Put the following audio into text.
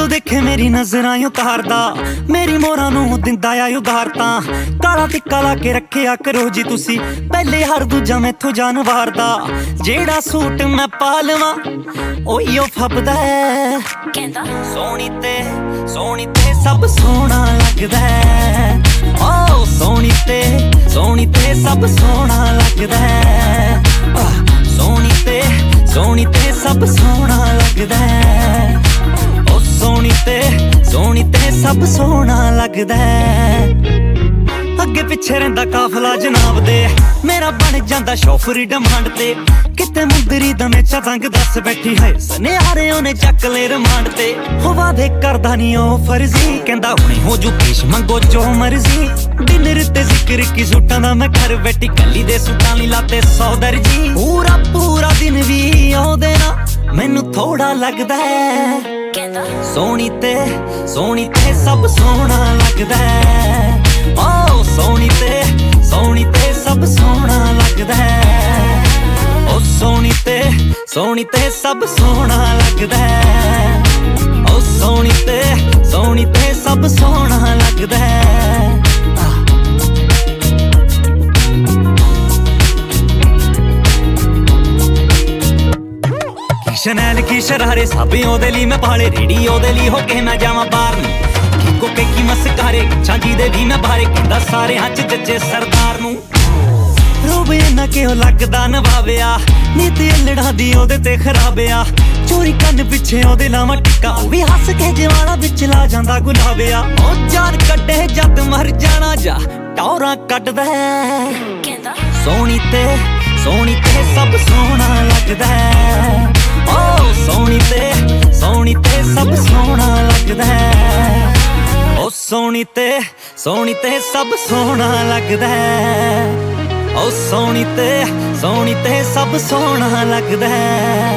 ਜਦੋਂ ਦੇਖੇ ਮੇਰੀ ਨਜ਼ਰਾਂ ਉਤਾਰਦਾ, ਮੇਰੀ ਮੋਹਰਾਂ ਨੂੰ ਦਿੰਦਾ ਆ ਉਧਾਰ। ਤਾਂ ਕਾਲਾ ਟਿੱਕਾ ਲਾ ਕੇ ਰੱਖਿਆ ਕਰੋ ਜੀ ਤੁਸੀਂ, ਪਹਿਲੇ ਹਰ ਦੂਜਾ ਮੈਥੋਂ ਜਾਨ ਵਾਰਦਾ। ਜਿਹੜਾ ਸੂਟ ਮੈਂ ਪਾ ਲਵਾਂ ਉਹੀ ਉਹ ਫੱਬਦਾ, ਕਹਿੰਦਾ ਸੋਹਣੀ ਤੇ ਸਭ ਸੋਹਣਾ ਲੱਗਦਾ। ਓ ਸੋਹਣੀ ਤੇ ਸਭ ਸੋਹਣਾ ਲੱਗਦਾ। ਸੋਹਣੀ ਤੇ ਸਭ ਸੋਹਣਾ ਲੱਗਦਾ। ਓ ਸੋਹਣੀ ਤੇ ਸਭ ਸੋਹਣਾ ਲੱਗਦਾ। ਅੱਗੇ ਪਿੱਛੇ ਰਹਿੰਦਾ ਕਾਫਲਾ ਜਨਾਬ ਦੇ, ਮੇਰਾ ਬਣ ਜਾਂਦਾ ਸ਼ੌਫਰੀ ਡਿਮਾਂਡ ਤੇ। ਕਿਤੇ ਮੁੰਦਰੀ ਦਮੇਚਾ ਤੰਗ ਦੱਸ ਬੈਠੀ ਹੈ, ਸੁਨਿਆਰੇ ਉਹਨੇ ਚੱਕ ਲੈ ਰਿਮਾਂਡ ਤੇ। ਹੋ ਵਾਦੇ ਕਰਦਾ ਨੀ ਉਹ ਫਰਜ਼ੀ, ਕਹਿੰਦਾ ਹੁਣੇ ਹੋ ਜੂ ਪੇਸ਼ ਮੰਗੋ ਜੋ ਮਰਜ਼ੀ। ਡਿਨਰ ਤੇ ਜ਼ਿਕਰ ਕੀ ਸੂਟਾਂ ਦਾ, ਮੈਂ ਘਰ ਬੈਠੀ ਕੱਲੀ ਦੇ ਸੂਟਾਂ ਲਈ ਲਾਤੇ 100 ਦਰਜੀ। ਪੂਰਾ ਦਿਨ ਵੀ ਉਹਦੇ ਨਾਲ ਮੈਨੂੰ ਥੋੜਾ ਲੱਗਦਾ। ਕਹਿੰਦਾ ਸੋਹਣੀ ਤੇ ਸਭ ਸੋਹਣਾ ਲੱਗਦਾ। ਓ ਸੋਹਣੀ ਤੇ ਸਭ ਸੋਹਣਾ ਲੱਗਦਾ। ਓ ਸੋਹਣੀ ਤੇ ਸਭ ਸੋਹਣਾ ਲੱਗਦਾ। ਓ ਸੋਹਣੀ ਤੇ ਸਭ ਸੋਹਣਾ ਲੱਗਦਾ। ਸ਼ਨੈਲ ਕੀ ਸ਼ਰਾਰੇ ਸਭ ਉਹਦੇ ਲਈ, ਮੈਂ ਪਾਲੇ ਰੇੜੀ ਉਹਦੇ ਲਈ, ਹੋ ਕੇ ਮੈਂ ਜਾਵਾਂ ਬਾਹਰ ਨੂੰ। ਕੋਕੇ ਕੀ ਮਸਕਾਰੇ ਛਾਂਜੀ ਦੇ ਵੀ ਮੈਂ ਬਾਰੇ, ਕਹਿੰਦਾ ਸਾਰਿਆਂ ਚ ਜੱਜੇ ਸਰਦਾਰ ਨੂੰ। ਰੋਬ ਇਹਨਾਂ ਕਿਉਂ ਲੱਗਦਾ ਨਵਾਵਿਆ, ਨੀਤ ਅਲੜਾ ਦੀ ਉਹਦੇ ਤੇ ਖਰਾਬਿਆ। ਚੋਰੀ ਕੰਨ ਪਿੱਛੇ ਉਹਦੇ ਲਾਵਾਂ ਟਿੱਕਾ, ਉਹ ਵੀ ਹੱਸ ਕੇ ਜਵਾਨਾ ਵਿੱਚ ਲਾ ਜਾਂਦਾ ਗੁਲਾਬਿਆ। ਉਹ ਜਾਨ ਕੱਢੇ ਜਦ ਮਰ ਜਾਣਾ ਜਾ ਟੌਰਾਂ ਕੱਢਦਾ। ਕਹਿੰਦਾ ਸੋਹਣੀ ਤੇ ਸਭ ਸੋਹਣਾ ਲੱਗਦਾ। ਓ ਸੋਹਣੀ ਤੇ ਸਭ ਸੋਹਣਾ ਲੱਗਦਾ। ਓ ਸੋਹਣੀ ਤੇ ਸਭ ਸੋਹਣਾ ਲੱਗਦਾ। ਓ ਸੋਹਣੀ ਤੇ ਸਭ ਸੋਹਣਾ ਲੱਗਦਾ।